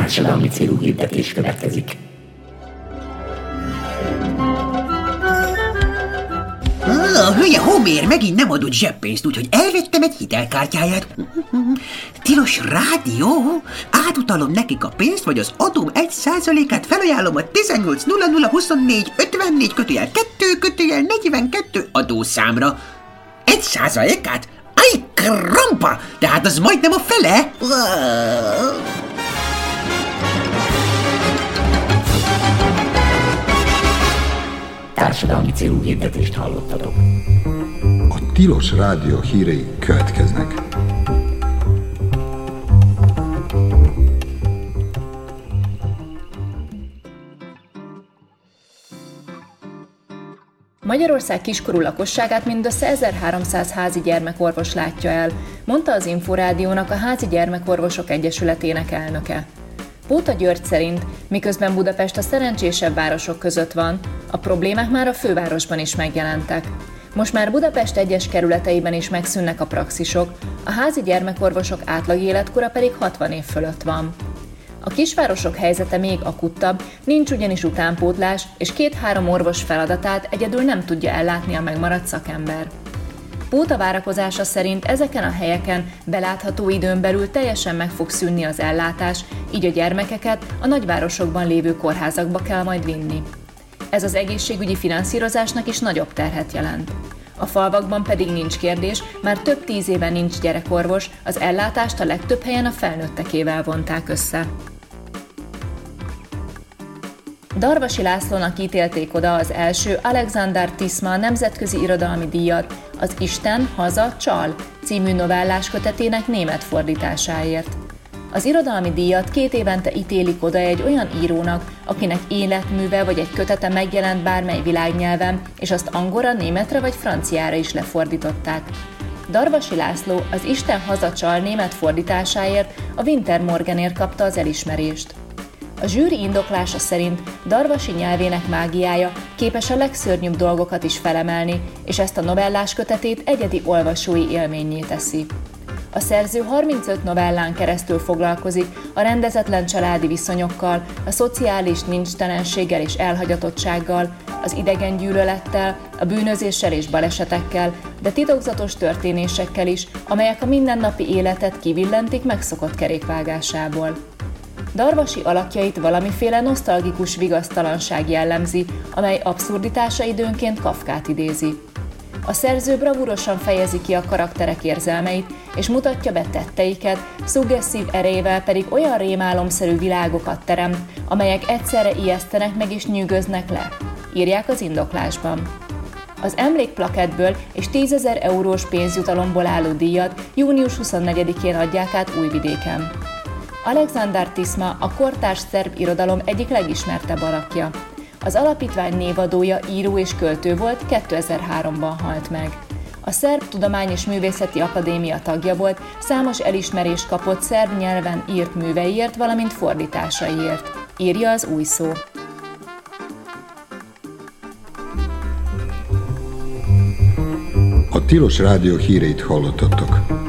Társadalmi célú hirdetés következik. A hülye Homér megint nem adott zseppénzt, úgyhogy elvettem egy hitelkártyáját. Tilos rádió? Átutalom nekik a pénzt, vagy az adóm 1%-át felajánlom a 18.0024.54/2/42 adószámra. 1%-át? Aj, krampa! Tehát az majdnem a fele? Társadalmi célú hirdetést hallottatok. A Tilos Rádió hírei következnek. Magyarország kiskorú lakosságát mindössze 1300 házi gyermekorvos látja el, mondta az Inforádiónak a Házi Gyermekorvosok Egyesületének elnöke. Póta György szerint, miközben Budapest a szerencsésebb városok között van, a problémák már a fővárosban is megjelentek. Most már Budapest egyes kerületeiben is megszűnnek a praxisok, a házi gyermekorvosok átlag életkora pedig 60 év fölött van. A kisvárosok helyzete még akuttabb, nincs ugyanis utánpótlás, és 2-3 orvos feladatát egyedül nem tudja ellátni a megmaradt szakember. Póta várakozása szerint ezeken a helyeken belátható időn belül teljesen meg fog szűnni az ellátás, így a gyermekeket a nagyvárosokban lévő kórházakba kell majd vinni. Ez az egészségügyi finanszírozásnak is nagyobb terhet jelent. A falvakban pedig nincs kérdés, már több 10 éve nincs gyerekorvos, az ellátást a legtöbb helyen a felnőttekével vonták össze. Darvasi Lászlónak ítélték oda az első Alexander Tisma nemzetközi irodalmi díjat az Isten, haza, csal című novellás kötetének német fordításáért. Az irodalmi díjat 2 évente ítélik oda egy olyan írónak, akinek életműve vagy egy kötete megjelent bármely világnyelven, és azt angolra, németre vagy franciára is lefordították. Darvasi László az Isten, haza, csal német fordításáért a Winter Morgenért kapta az elismerést. A zsűri indoklása szerint Darvasi nyelvének mágiája képes a legszörnyűbb dolgokat is felemelni, és ezt a novellás kötetét egyedi olvasói élménnyé teszi. A szerző 35 novellán keresztül foglalkozik a rendezetlen családi viszonyokkal, a szociális nincstelenséggel és elhagyatottsággal, az idegengyűlölettel, a bűnözéssel és balesetekkel, de titokzatos történésekkel is, amelyek a mindennapi életet kivillentik megszokott kerékvágásából. Darvasi alakjait valamiféle nosztalgikus vigasztalanság jellemzi, amely abszurditása időnként Kafkát idézi. A szerző bravúrosan fejezi ki a karakterek érzelmeit, és mutatja be tetteiket, szuggesszív erejével pedig olyan rémálomszerű világokat teremt, amelyek egyszerre ijesztenek meg és nyűgöznek le, írják az indoklásban. Az emlékplakettből és 10 000 eurós pénzjutalomból álló díjat június 24-én adják át Újvidéken. Alexander Tisma a kortárs szerb irodalom egyik legismertebb alakja. Az alapítvány névadója, író és költő volt, 2003-ban halt meg. A Szerb Tudomány- és Művészeti Akadémia tagja volt, számos elismerést kapott szerb nyelven írt műveiért, valamint fordításaiért, írja az Új Szó. A Tilos Rádió híreit hallottatok.